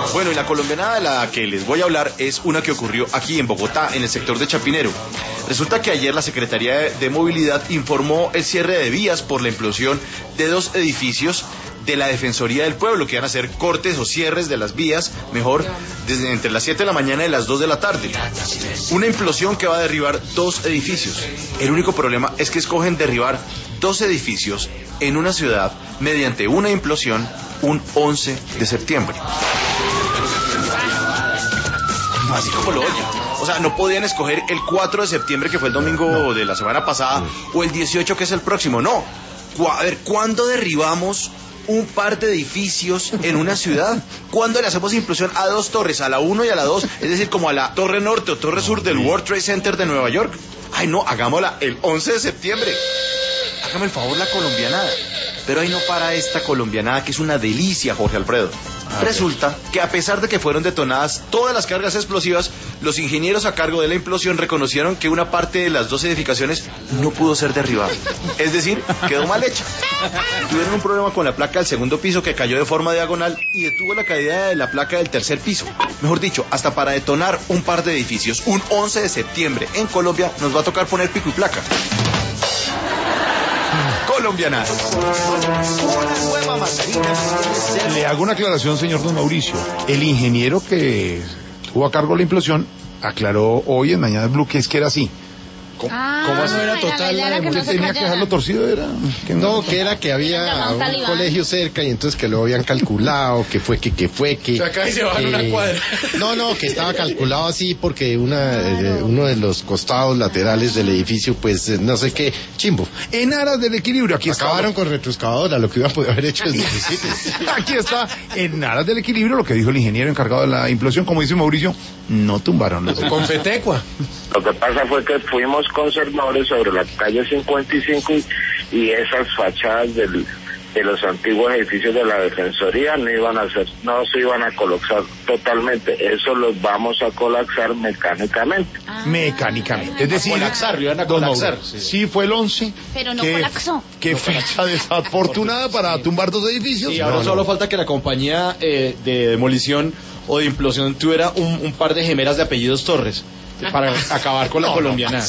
Bueno, y la colombianada de la que les voy a hablar es una que ocurrió aquí en Bogotá, en el sector de Chapinero. Resulta que ayer la Secretaría de Movilidad informó el cierre de vías por la implosión de 2 edificios de la Defensoría del Pueblo, que van a hacer cortes o cierres de las vías, mejor, desde entre las 7 de la mañana y las 2 de la tarde. Una implosión que va a derribar 2 edificios. El único problema es que escogen derribar 2 edificios en una ciudad mediante una implosión un 11 de septiembre. Así como lo oyen. O sea, no podían escoger el 4 de septiembre, que fue el domingo de la semana pasada, o el 18, que es el próximo. No. A ver, ¿cuándo derribamos un par de edificios en una ciudad? ¿Cuándo le hacemos implosión a 2 torres, a la 1 y a la 2? Es decir, como a la Torre Norte o Torre Sur del World Trade Center de Nueva York. Ay, no, hagámosla el 11 de septiembre. Hágame el favor, la colombianada. Pero ahí no para esta colombianada, que es una delicia, Jorge Alfredo. Resulta que a pesar de que fueron detonadas todas las cargas explosivas, los ingenieros a cargo de la implosión reconocieron que una parte de las 2 edificaciones no pudo ser derribada. Es decir, quedó mal hecha. Tuvieron un problema con la placa del segundo piso, que cayó de forma diagonal y detuvo la caída de la placa del tercer piso. Mejor dicho, hasta para detonar un par de edificios un 11 de septiembre en Colombia nos va a tocar poner pico y placa. Colombianas. Una nueva mandarina. Le hago una aclaración, señor don Mauricio. El ingeniero que tuvo a cargo la implosión aclaró hoy en Mañana Blue que es que era así. ¿Cómo así? No era total, ¿Usted tenía que dejarlo torcido? ¿Era? No, que era que había un colegio cerca y entonces que lo habían calculado, que fue. O sea, acá se bajan una cuadra. No, que estaba calculado así porque uno de los costados laterales del edificio, pues no sé qué, chimbo. En aras del equilibrio, aquí acabaron con retroexcavadora, lo que iban a poder haber hecho desde el principio. Aquí está, en aras del equilibrio, lo que dijo el ingeniero encargado de la implosión, como dice Mauricio, no tumbaron los con Fetecua. Lo que pasa fue que fuimos conservadores sobre la calle 55 y esas fachadas de los antiguos edificios de la Defensoría no se iban a colapsar totalmente. Eso los vamos a colapsar mecánicamente. Mecánicamente. Es decir, iban a colapsar. Sí, fue el 11. Pero no colapsó. Qué fecha desafortunada para tumbar 2 edificios. Y ahora solo falta que la compañía de demolición o de implosión tuviera un par de gemelas de apellidos Torres para acabar con la colombiana.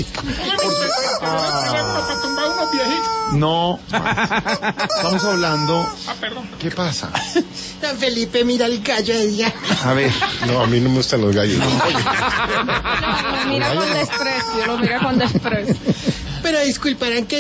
No, estamos hablando. ¿Qué pasa? Don Felipe, mira el gallo de día. A ver. No, a mí no me gustan los gallos. Lo mira con desprecio. Pero disculparán que